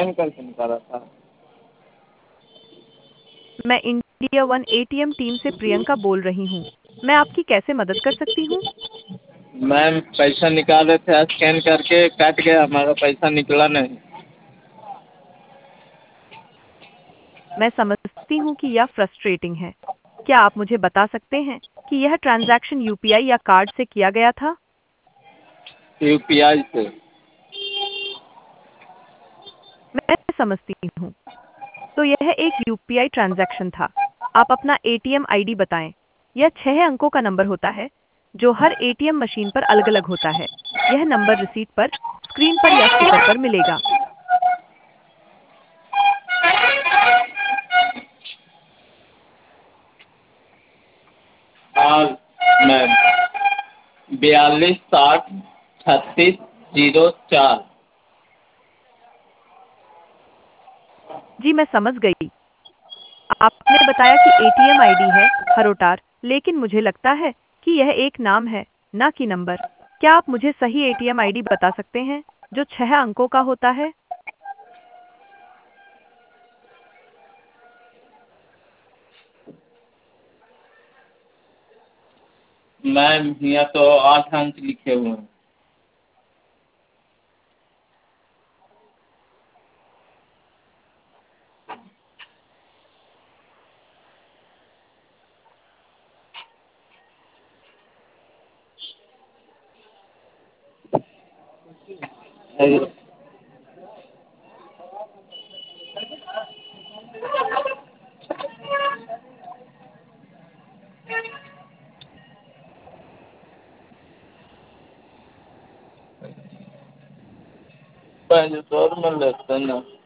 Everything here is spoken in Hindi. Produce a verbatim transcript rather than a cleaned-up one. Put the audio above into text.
स्कैन करके निकाला था। मैं इंडिया वन एटीएम टीम से प्रियंका बोल रही हूँ। मैं आपकी कैसे मदद कर सकती हूँ? मैम पैसा निकाल रहे थे, स्कैन करके कट गया, हमारा पैसा निकला नहीं। मैं समझती हूँ कि यह फ्रस्ट्रेटिंग है। क्या आप मुझे बता सकते हैं कि यह ट्रांजैक्शन यूपीआई या कार्ड से किया गया था? यूपीआई से। मैं समझती हूँ। तो यह एक यूपीआई ट्रांजैक्शन था। आप अपना एटीएम आईडी बताएं। यह छह अंकों का नंबर होता है जो हर एटीएम मशीन पर अलग-अलग होता है। यह नंबर रिसीट पर, स्क्रीन पर या स्टिकर पर मिलेगा। हाँ मैम, बयालीस साठ छत्तीस जीरो चार। जी मैं समझ गई। आपने बताया कि एटीएम आईडी है हरोटार, लेकिन मुझे लगता है कि यह एक नाम है, ना कि नंबर। क्या आप मुझे सही एटीएम आईडी बता सकते हैं जो छह अंकों का होता है? मैम यहाँ तो आठ अंक लिखे हुए हैं। अरे, पहले तो और में लेते हैं ना।